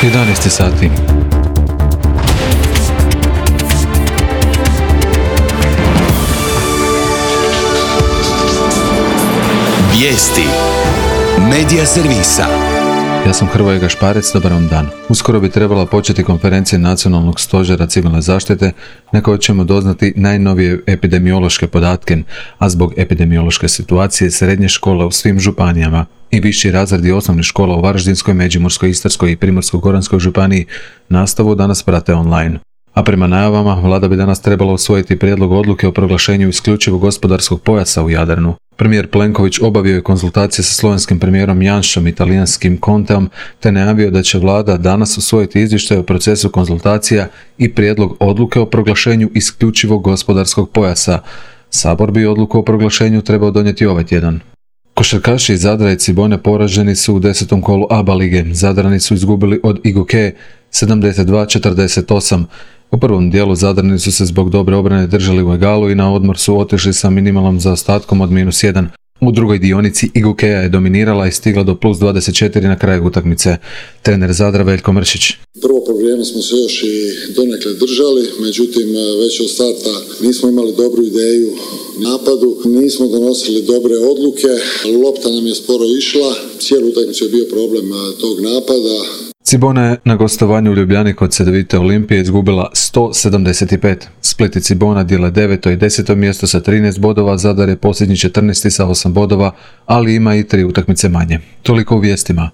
11 sati. Vijesti Medija servisa. Ja sam Hrvoje Gašparec, dobar vam dan. Uskoro bi trebala početi konferencija Nacionalnog stožera civilne zaštite na kojoj ćemo doznati najnovije epidemiološke podatke, a zbog epidemiološke situacije srednje škole u svim županijama i viši razredi osnovnih škola u Varaždinskoj, Međimurskoj, Istarskoj i Primorsko-goranskoj županiji nastavu danas prate online. A prema najavama, vlada bi danas trebala usvojiti prijedlog odluke o proglašenju isključivog gospodarskog pojasa u Jadranu. Premijer Plenković obavio je konzultacije sa slovenskim premijerom Janšom i talijanskim Conteom, te najavio da će vlada danas usvojiti izvještaj o procesu konzultacija i prijedlog odluke o proglašenju isključivog gospodarskog pojasa. Sabor bi odluku o proglašenju trebao donijeti ovaj tjedan. Košarkaši iz Zadra i Cibone poraženi su u 10. kolu ABA lige. Zadrani su izgubili od IGOKE 72-48. U prvom dijelu Zadrani su se zbog dobre obrane držali u egalu i na odmor su otišli sa minimalnom zaostatkom od -1. U drugoj dionici IGOKE-a je dominirala i stigla do plus 24 na kraju utakmice. Trener Zadra Veljko Mršić. Prvo po vrijeme smo se još i donekle držali, međutim već od starta nismo imali dobru ideju napadu, nismo donosili dobre odluke, lopta nam je sporo išla, cijelu utakmicu je bio problem tog napada. Cibona je na gostovanju u Ljubljani kod Cedevite Olimpije izgubila 175. Split i Cibona dijele 9. i 10. mjesto sa 13 bodova, Zadar je posljednji 14. sa 8 bodova, ali ima i 3 utakmice manje. Toliko u vijestima.